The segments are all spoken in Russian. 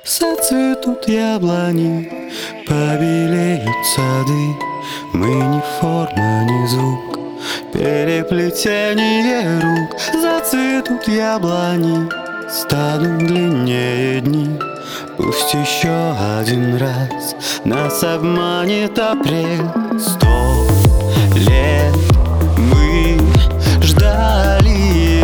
Зацветут яблони, побелеют сады. Мы ни форма, ни звук, переплетение рук. Зацветут яблони, станут длиннее дни. Пусть еще один раз нас обманет апрель. 100 лет мы ждали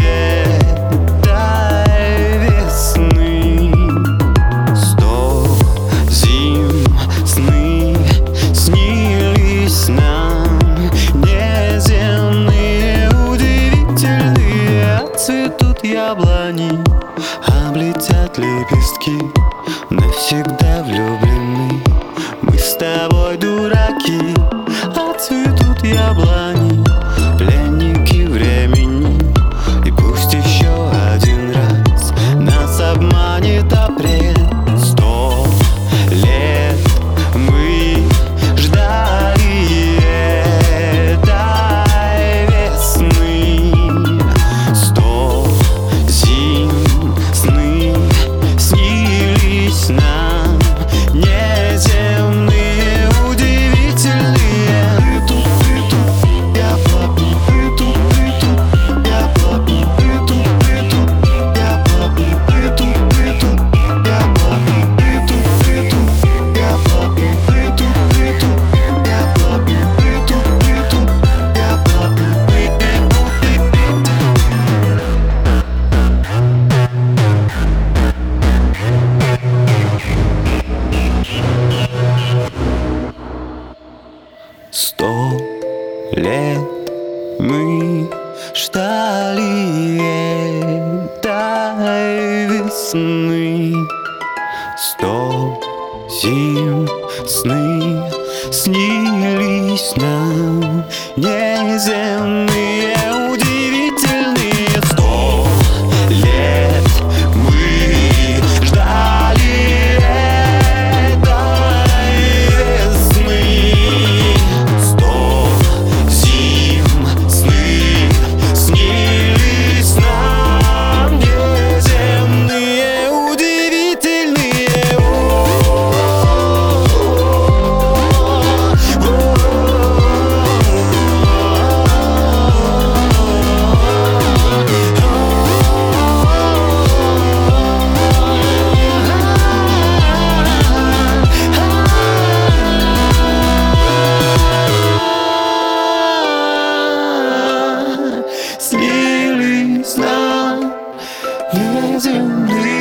этой весны. 100 зим сны снились нам, неземные, удивительные. Отцветут яблони, облетят лепестки. Навсегда влюблены мы с тобой, дураки. Отцветут яблони, пленники времени. И пусть еще один раз нас обманет апрель. 100 лет мы ждали этой весны. 100 зим сны снились нам, неземные, удивительные. Сто лет мы ждали этой весны. 100 зим сны снились нам, неземные, удивительные. 100 лет мы ждали этой весны. 100 зим сны снились нам, неземные, удивительные. Снились нам, неземные.